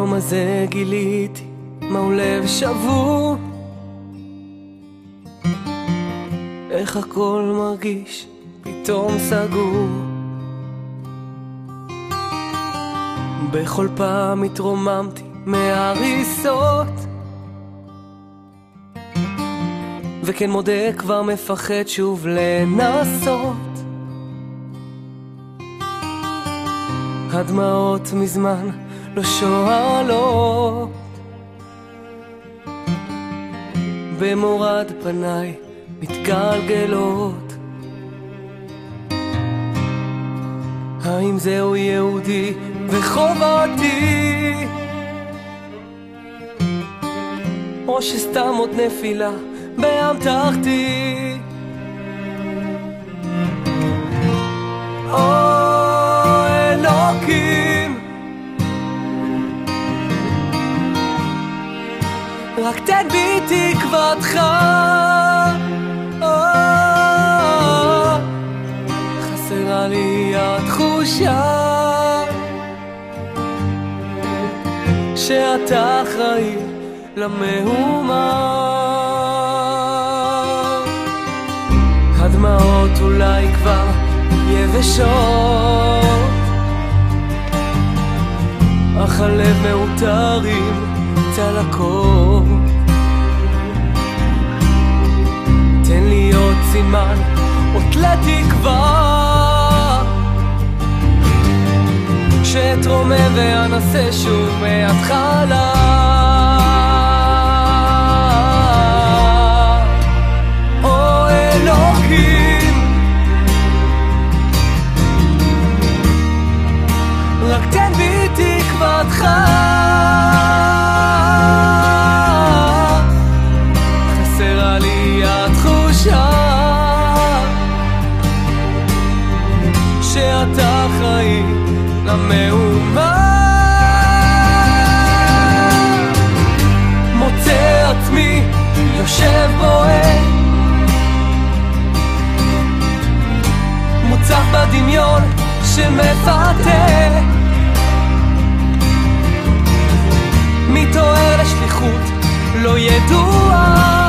ביום הזה גיליתי מהו לב שבור, איך הכל מרגיש פתאום סגור. בכל פעם התרוממתי מהריסות, וכן מודה כבר מפחד שוב לנסות. הדמעות מזמן לא שואלות, במורד פניי מתגלגלות. האם זהו יהודי וחובתי, או שסתם עוד נפילה בים תחתי? או אלוקים, רק תן בי תקוותך. חסרה לי התחושה שאתה אחראי למהומה. הדמעות אולי כבר יבשות, אך הלב מאותרים צלקות. תן לי עוד סימן, עוד לתקווה, שאתרומם ואנסה שוב מההתחלה. או אלוקים, רק תן בי תקוותך. חסרה לי התחושה שאתה אחראי למהומה. מוצא עצמי יושב בועט, מוצף בדמיון שמפתה, מתעורר לשליחות לא ידועה,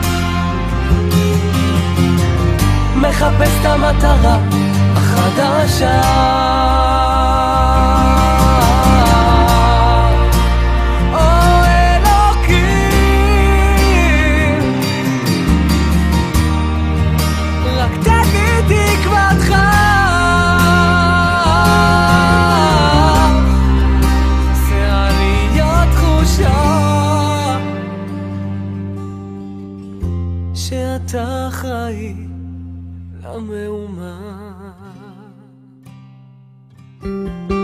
מחפש את המטרה החדשה. או אלוקים, רק תן לי תקוותך. חסרה לי התחושה שאתה אחראי למהומה.